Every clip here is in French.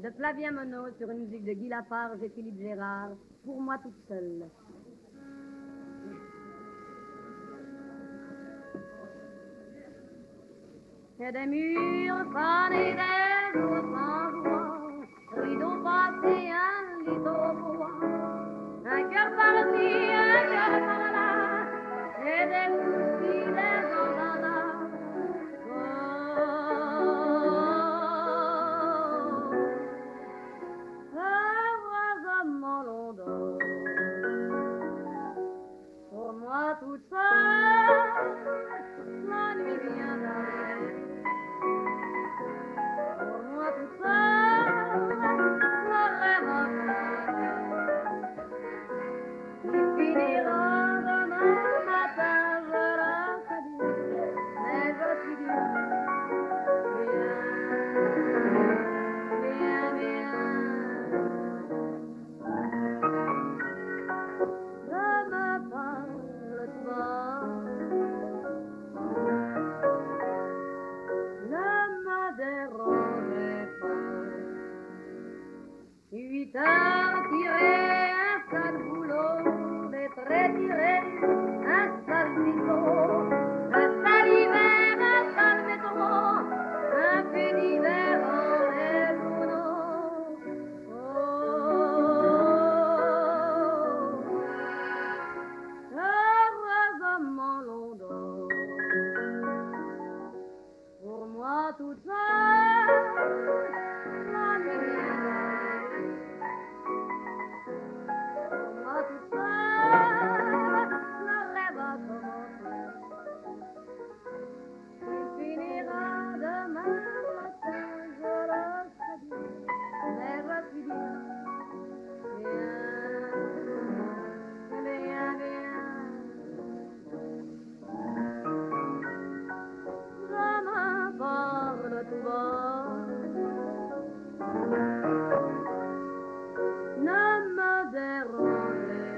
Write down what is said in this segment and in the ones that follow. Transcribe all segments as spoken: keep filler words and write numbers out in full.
de Flavien Monod sur une musique de Guy Lafarge et Philippe Gérard, pour moi toute seule. Et des murs fanés des jours sans joie, rideau passé, un lit au bois, un cœur par-ci, un cœur par-là, et des soucis, des embarras. Pour moi toute seule, la nuit vient d'arriver. Pour moi toute seule, le rêve a commencé. Il finira demain matin, je le sais bien, mais je suis bien, bien, bien, bien. Huit heures tirées, un sale boulot, des traits tirés, un sale biseau, un sale hiver, un sale métro, un fait d'hiver en les journaux. Oh, heureusement l'on dort, pour moi toute seule, la nuit viendra. Toute seule, le rêve a commencé. Il finira demain matin, je le sais bien, mais je suis bien, bien, bien, bien. Je me parle tout bas, ne me dérangez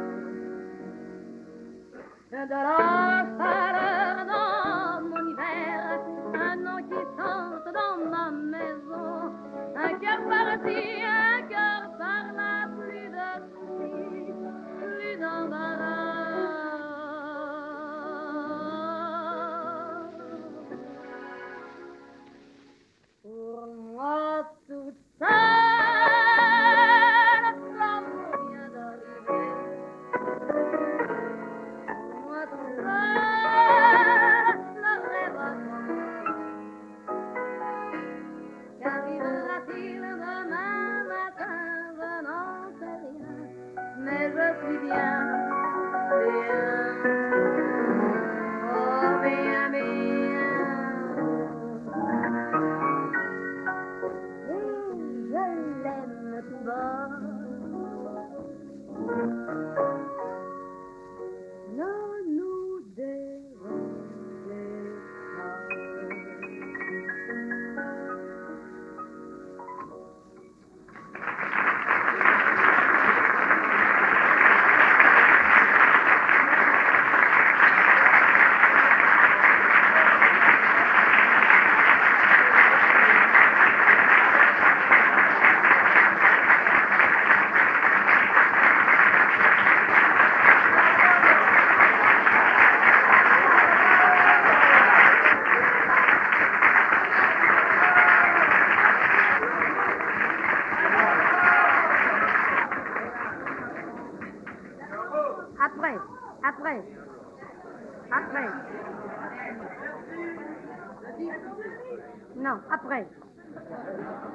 de la chaleur dans mon hiver, un an qui chante dans ma maison, un cœur par-ci, un cœur par-là, plus de soucis, plus d'embarras. Pour moi toute seule, l'amour vient d'arriver. Qu'arrivera-t-il demain matin, je n'en sais rien, mais je suis bien, bien, oh bien, bien. Et je l'aime tout bas. Ne nous dérangez pas. Après, après, après. Non, après.